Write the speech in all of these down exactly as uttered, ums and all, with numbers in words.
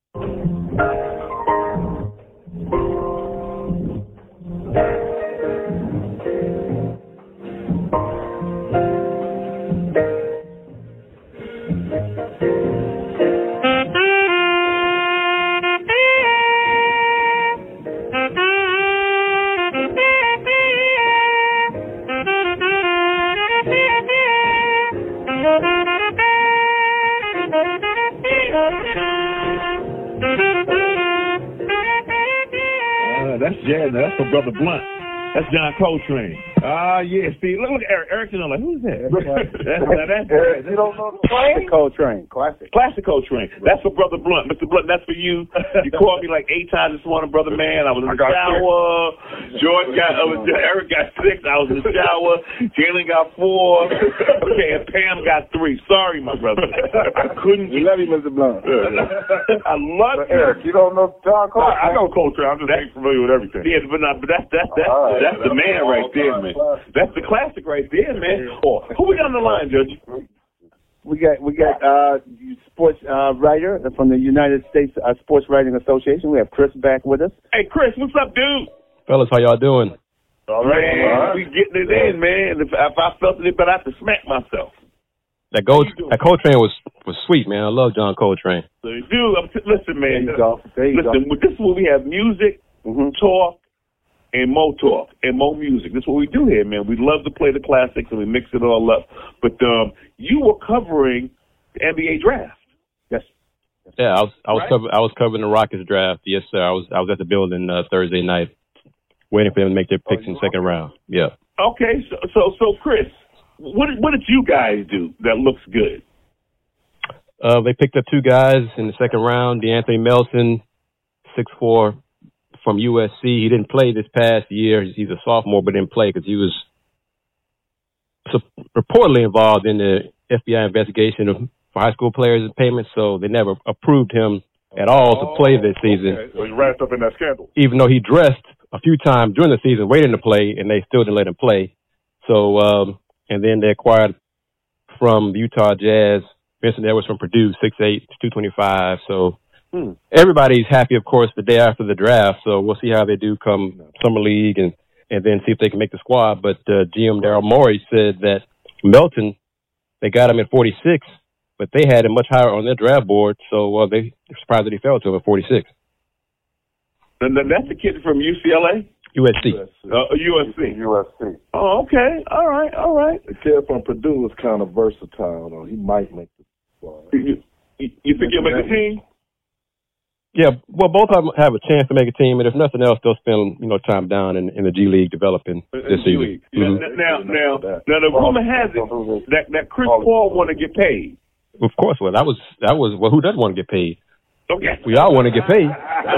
That's Jazz. That's for Brother Blunt. That's John Coltrane. Ah, uh, yeah. See, look, look at Eric. Eric's I'm like, who's that? that's, that's, Eric, you don't know the classic Coltrane. Classic. Classic Coltrane. That's for Brother Blunt. Mister Blunt, that's for you. You called me like eight times this morning, Brother Man. I was in the I shower. George got, uh, Eric got six. I was in the shower. Jalen got four. Okay, and Pam got three. Sorry, my brother. I couldn't. We love you, Mister Blunt. I love you. Eric, you don't know John Coltrane. I know Coltrane. I'm just ain't familiar with everything. Yeah, but, not, but that's, that's, that's, right. that's the man right there, man. That's the classic right there, man. Oh, who we got on the line, Judge? We got we got uh sports uh, writer from the United States uh, Sports Writing Association. We have Chris back with us. Hey, Chris, what's up, dude? Fellas, how y'all doing? All right, man, right. We getting it in, man. If, if I felt it, but I have to smack myself. That Gold, that Coltrane was was sweet, man. I love John Coltrane. So, dude, I'm t- listen, man. There you go. There you listen, go. This is where we have music, mm-hmm. talk, and more talk and more music. That's what we do here, man. We love to play the classics and we mix it all up. But um, you were covering the N B A draft. Yes. Yeah, I was I was right? covering I was covering the Rockets draft. Yes, sir. I was I was at the building uh, Thursday night, waiting for them to make their picks oh, in the second round. Yeah. Okay, so so so Chris, what what did you guys do that looks good? Uh, they picked up two guys in the second round. DeAnthony Melton, six four. From U S C. He didn't play this past year. He's a sophomore, but didn't play because he was reportedly involved in the F B I investigation of for high school players and payments, so they never approved him at all oh, to play this season. Okay. So he wrapped up in that scandal. Even though he dressed a few times during the season, waiting to play, and they still didn't let him play. So, um, and then they acquired from the Utah Jazz Vincent Edwards from Purdue, six eight, two twenty-five. So, Hmm. everybody's happy, of course, the day after the draft, so we'll see how they do come Summer League and, and then see if they can make the squad. But uh, G M Daryl Morey said that Melton, they got him at forty-six, but they had him much higher on their draft board, so uh, they were surprised that he fell to him at forty-six. And that's the kid from U C L A? U S C. Uh, U S C. U S C. Oh, okay. All right, all right. The kid from Purdue is kind of versatile, though. He might make the squad. You, you, you think he'll make the team? Yeah, well, both of them have a chance to make a team, and if nothing else, they'll spend you know time down in, in the G League developing this season. Yeah, mm-hmm. Now, now, now, the rumor has it that that Chris Paul want to get paid. Of course, well, that was that was well, who doesn't want to get paid? Okay, we all want to get paid.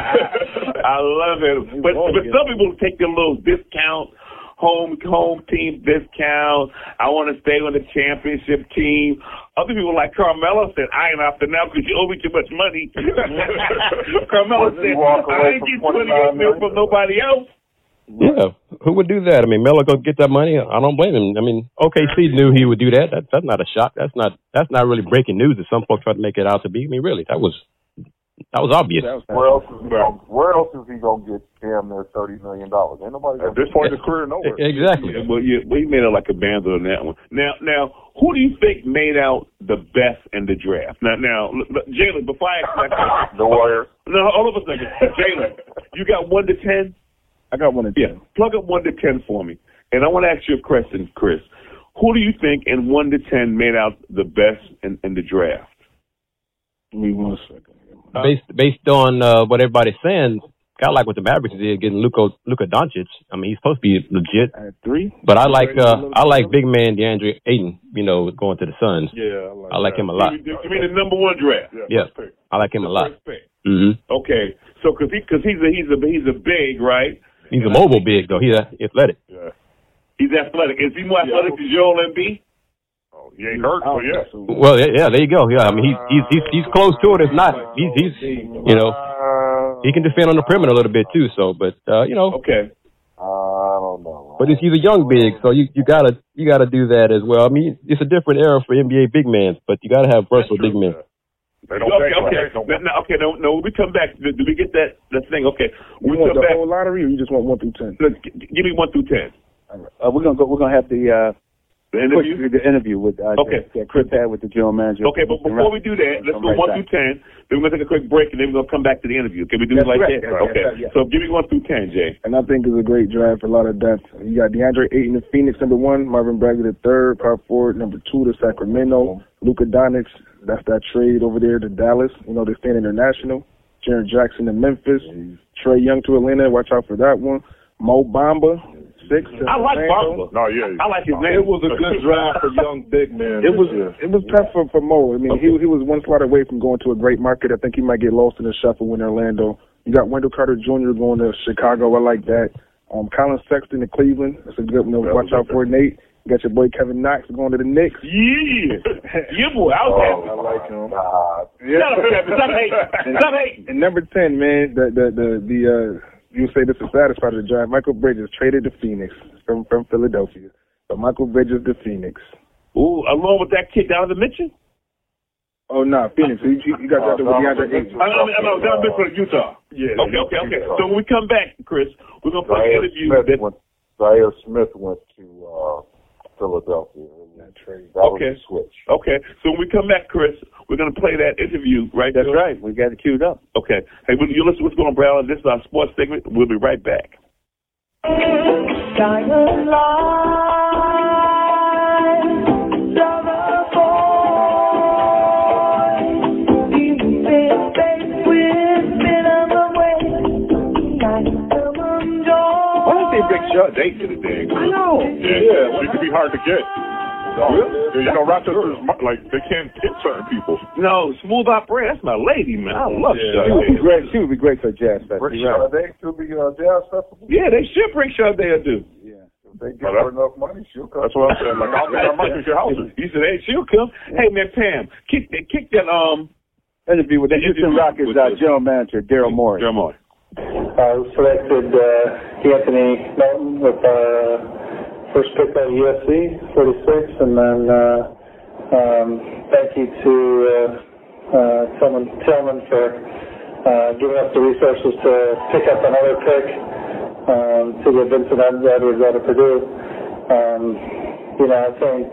I love it, but but some people take a little discount. Home home team discount. I want to stay on the championship team. Other people like Carmelo said, I ain't after now because you owe me too much money. Carmelo said, I ain't get twenty-eight mil from nobody else. Yeah, who would do that? I mean, Melo go get that money. I don't blame him. I mean, O K C knew he would do that. that. That's not a shock. That's not that's not really breaking news that some folks try to make it out to be. I mean, really, that was that was obvious. Where else is he gonna, where else is he gonna get damn near thirty million dollars? Ain't nobody at this point in his career nowhere. Exactly. Yeah, well, yeah, we made it like a band on that one. Now, now, who do you think made out the best in the draft? Now, now, Jalen, before I ask that question, the Warriors. No, all of a second, Jalen, you got one to ten. I got one to ten. Yeah, plug up one to ten for me, and I want to ask you a question, Chris. Who do you think in one to ten made out the best in, in the draft? Give me one second. Based based on uh, what everybody's saying, I like what the Mavericks did getting Luka Luka Doncic. I mean, he's supposed to be legit. At three. But I like uh, I like big man DeAndre Ayton. You know, going to the Suns. Yeah, I like, I like him a lot. You mean the number one draft? Yeah, yeah. I like him the a lot. Mm-hmm. Okay, so because he because he's a he's a he's a big, right? He's a mobile big though. He's athletic. Yeah. He's athletic. Is he more athletic yeah. than Joel Embiid? Oh, he ain't hurt, so yeah. Well, yeah, yeah, there you go. Yeah, I mean, he's he's he's, he's close to it. If not, he's he's you know, he can defend on the perimeter a little bit too. So, but uh, you know, okay. Uh, I don't know. But he's a young big, so you, you gotta you gotta do that as well. I mean, it's a different era for N B A big men, but you gotta have versatile big men. They don't okay, take okay. no No, no, okay, no, no. We come back. Do, do we get that that thing? Okay, You we want come the back. whole lottery, or you just want one through ten? Let's g- give me one through ten. Uh, we're gonna go. We're gonna have the uh, The interview. quick- the interview with uh, Okay. that Chris had with the general manager. Okay, but before we do that, let's Come go right one back. through ten. Then we're gonna take a quick break, and then we're gonna come back to the interview. Can we do That's it like correct. that? Yes, Okay. yes, yes. So give me one through ten, Jay. And I think it's a great draft for a lot of depth. You got DeAndre Ayton of Phoenix, number one. Marvin Bagley, the third. Power forward, number two, to Sacramento. Luka Doncic, that's that trade over there to Dallas. You know, they're staying international. Jaren Jackson to Memphis. Trey Young to Atlanta. Watch out for that one. Mo Bamba, six. to I like Orlando. Bamba. No, yeah. I like his name. It was a good draft for young big man. It was it was tough for, for Mo. I mean, he he was one slot away from going to a great market. I think he might get lost in the shuffle in Orlando. You got Wendell Carter Junior going to Chicago. I like that. Um, Colin Sexton to Cleveland. That's a good one to watch out for. Nate. You got your boy Kevin Knox going to the Knicks. Yeah, yeah, boy. I was happy. I like him. Shut up, Kevin. Stop hating. Stop hating. And number ten, man, the the the, the uh, you say this is the saddest part of the draft. Michael Bridges traded to Phoenix from from Philadelphia. So Michael Bridges to Phoenix. Ooh, along with that kid down the Mitchell. Oh no, nah, Phoenix. You, you got that with DeAndre Ayton. I know, I know, down Mitchell, Utah. Yeah. Okay, okay, okay. So when we come back, Chris, we're gonna play an Zaire interview. Smith That, went, Zaire Smith went to uh, Philadelphia. That trade. That Okay. was a switch. okay. So when we come back, Chris, we're gonna play that interview, right? That's Bill? right. We got it queued up. Okay. Hey, when you listen to what's going on, Brown, this is our sports segment. We'll be right back. Why don't they bring Sean Date to the thing? I know. Yeah, yeah. It could be hard to get. Yeah, you know, Rochester's like they can't hit certain people. No, Smooth Operator, that's my lady, man. I love Yeah. She would be Sade. great. She would be great for a jazz festival. Rick You're right. Sade to the uh, Jazz Festival. Yeah, they should bring Sade do. Yeah. If they give Oh, her that- enough money, she'll come. That's what I'm saying. Like I think I might get your house. You said, hey, she'll come. Hey, man, Pam, kick that, kick that, um, Interview with the That Houston interview Rockets with uh, the- general manager Daryl Morey. Jeremiah. Uh, we selected uh, Anthony Melton with our uh, first pick out of U S C, forty-six, and then uh, um, thank you to uh, uh, Tillman, Tillman for uh, giving us the resources to pick up another pick um, to get Vincent Edwards out of Purdue. Um, you know, I think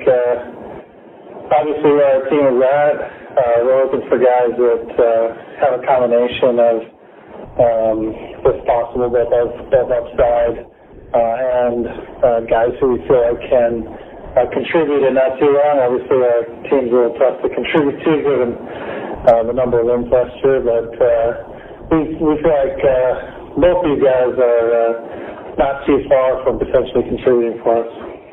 uh, obviously where our team is at, uh, we're looking for guys that uh, have a combination of Um, if possible, both, up, both upside uh, and uh, guys who we feel like can uh, contribute in not too long. Obviously, our team's a little tough to contribute to given uh, the number of wins last year, but uh, we, we feel like uh, both these guys are uh, not too far from potentially contributing for us.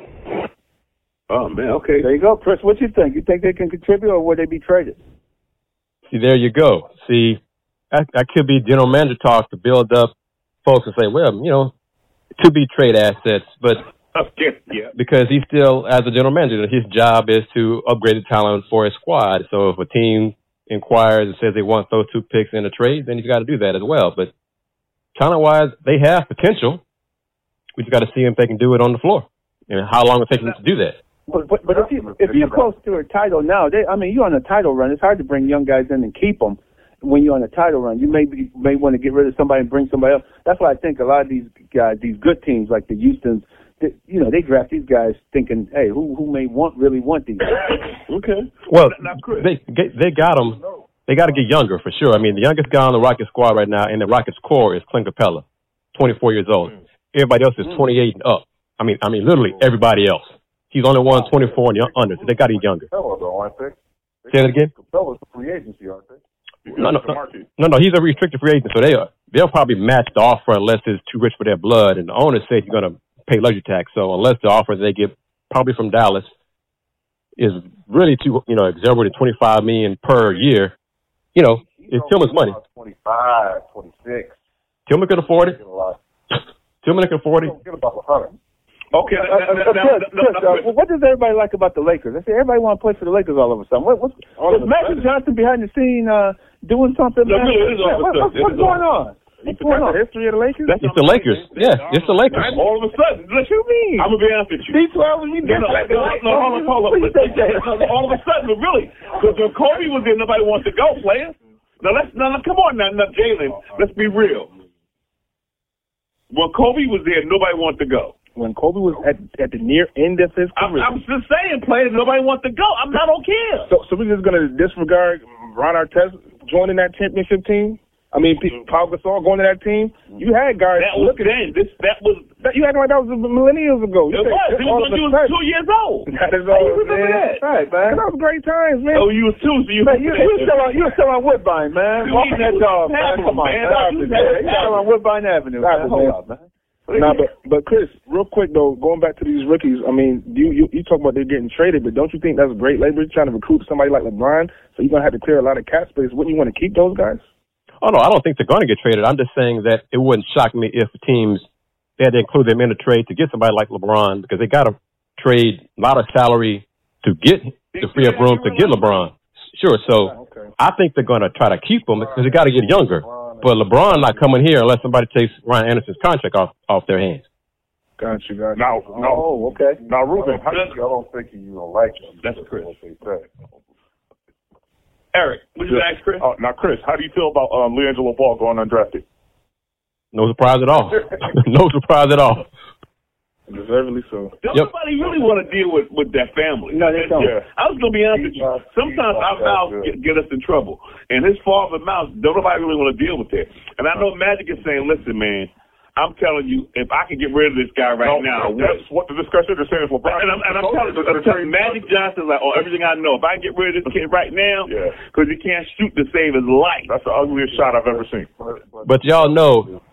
Oh, man, okay. There you go, Chris. What you think? You think they can contribute, or would they be traded? See, there you go. See, that, that could be general manager talk to build up folks and say, well, you know, to be trade assets, but Okay, yeah. because he still, as a general manager, his job is to upgrade the talent for his squad. So if a team inquires and says they want those two picks in a trade, then he's got to do that as well. But talent-wise, they have potential. We just got to see if they can do it on the floor and how long it takes them to do that. But but, but if you if you're close to a title now, they, I mean, you're on a title run. It's hard to bring young guys in and keep them when you're on a title run. You may be, may want to get rid of somebody and bring somebody else. That's why I think a lot of these guys, these good teams like the Houstons, they, you know, they draft these guys thinking, hey, who who may want really want these guys? Okay. Well, Now, Chris. they they got them. They got to get younger for sure. I mean, the youngest guy on the Rockets squad right now in the Rockets core is Clint Capella, twenty-four years old. Everybody else is twenty-eight and up. I mean, I mean, literally everybody else. He's only one twenty-four and under, so they got to get younger. Capella, though, aren't they? Say that again? Capella's a free agency, aren't they? No, no, no, no, no. He's a restricted free agent, so they are, they'll probably match the offer unless it's too rich for their blood. And the owner said he's going to pay luxury tax. So unless the offer they get, probably from Dallas, is really too, you know, exorbitant, twenty-five million per year, you know, it's Tillman's money. twenty-five, twenty-six. Tillman can afford it. Get a lot. Tillman can afford it. Get about a hundred. Okay. Uh, now- uh, now- uh, now- Chris, now- Chris, now- uh, what does everybody like about the Lakers? I say everybody want to play for the Lakers all of a sudden. What, what's All is of a Magic sudden. Johnson behind the scene uh, doing something? No, man? really, it is all of a What- sudden. what- It what's is all- going on? You forgot the history of the Lakers? That's it's the Lakers. Yeah, it's the Lakers. All of a sudden, what you mean? I'm gonna be honest with you. B twelve, you no, no, no, no, hold on, hold on. All of a sudden, but really, because when Kobe was there, nobody wants to go, players. Now let's, now, now come on, now, now Jalen, let's be real. When Kobe was there, nobody wanted to go. When Kobe was at at the near end of his career. I'm, I'm just saying, players, nobody wants to go. I'm not okay. So, so we're just gonna disregard Ron Artest joining that championship team? I mean, Paul Gasol going to that team? You had guys. That was then. This that was. That, you acting like that was millennials ago. You it was. It was when you was two years old. That is all. You remember that? Right, man. That was great times, man. Oh, you was two, so you. Man, you, you were still on. You were still on Woodbine, man. You Walking that dog, man. Come on, man. You were still on Woodbine Avenue. Man. Hold on, man. Nah, but but Chris, real quick though, going back to these rookies, I mean, you you, you talk about they're getting traded, but don't you think that's great labor trying to recruit somebody like LeBron? So you're gonna have to clear a lot of cap space. Wouldn't you want to keep those guys? Oh no, I don't think they're going to get traded. I'm just saying that it wouldn't shock me if teams they had to include them in a trade to get somebody like LeBron because they got to trade a lot of salary to get to free up room to get LeBron. Sure, so okay. I think they're going to try to keep him because they got to get younger. But LeBron not coming here unless somebody takes Ryan Anderson's contract off, off their hands. Got you, got you. Now, no. Oh, okay. Now, Ruben, I don't, I don't think you don't like them. That's Chris. What they say. Eric, would you ask Chris? Uh, now, Chris, how do you feel about um, LiAngelo Ball going undrafted? No surprise at all. No surprise at all. Deservedly so. Don't Yep. nobody really want to deal with, with their family. No, they don't. Yeah. I was going to be honest with you. Sometimes our mouths get, get us in trouble. And his father mouth, don't nobody really want to deal with that. And I know Magic is saying, listen, man, I'm telling you, if I can get rid of this guy right No, now. that's what the discussion is saying. LeBron. And I'm, and I'm telling you, I'm telling you, Magic Johnson's like, oh, everything I know. If I can get rid of this kid right now, Yeah. because he can't shoot to save his life. That's the ugliest shot I've ever seen. But, but, But y'all know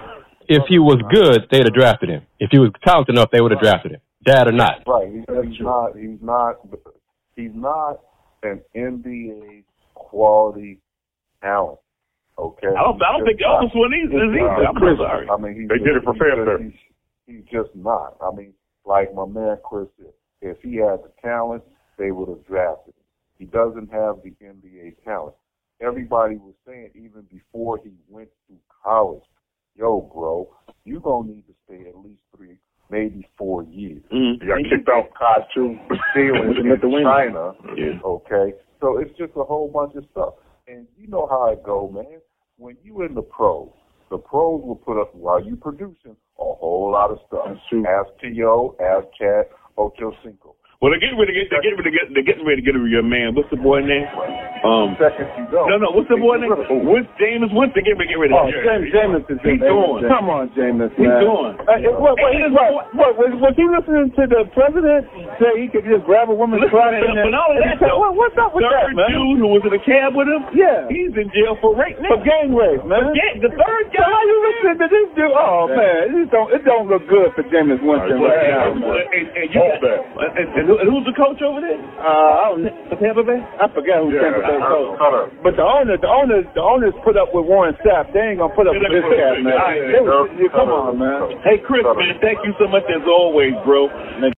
if he was good, they'd have drafted him. If he was talented enough, they would have drafted him. Dad or not. right. He's, he's not. He's not. He's not an N B A quality talent. Okay. I don't, I don't think Elvis one is either. I'm Chris, sorry. I mean, he's They did it for fanfare. He's, he's just not. I mean, like my man Chris said, if he had the talent, they would have drafted him. He doesn't have the N B A talent. Everybody was saying even before he went to college, yo, bro, you're going to need to stay at least three, maybe four years. Mm-hmm. He got kicked out. Costume stealing in China. Yeah. Okay? So it's just a whole bunch of stuff. And you know how it go, man. When you in the pros, the pros will put up, while you producing, a whole lot of stuff. Ask T O, ask Cat, Ocho Cinco. Well, they're getting ready to get, they're getting ready to get, they're getting ready to get rid of your man. What's the boy name? Um, Second you go. no, no, what's the boy name? What's James Winston? They're getting ready to get rid of Oh, him. James Jameson. He's doing. Come on, Jameson. He's man. doing. Uh, what, what, what, what, was, was he listening to the president say he could just grab a woman's Listen, crotch man, and but all of that, though, what, what's up with third that, man? dude who was in a cab with him, Yeah. he's in jail for rape now. For gang rape, man. Gang, the third So guy. how you listening to this dude? Oh, Yeah. man, it don't, it don't look good for Jameis Winston All right, right yeah. now, man. And, and, you Hold that. and, and, and who's the coach over there? Uh, I don't For Tampa Bay? I forgot who Yeah, Tampa Bay uh, coach. Cutter. But the owner, the owners, the owners put up with Warren Sapp. They ain't gonna put up with this cat, man. All right, They was- yeah, come on, man. Hey, Chris, man, thank you so much as always, bro.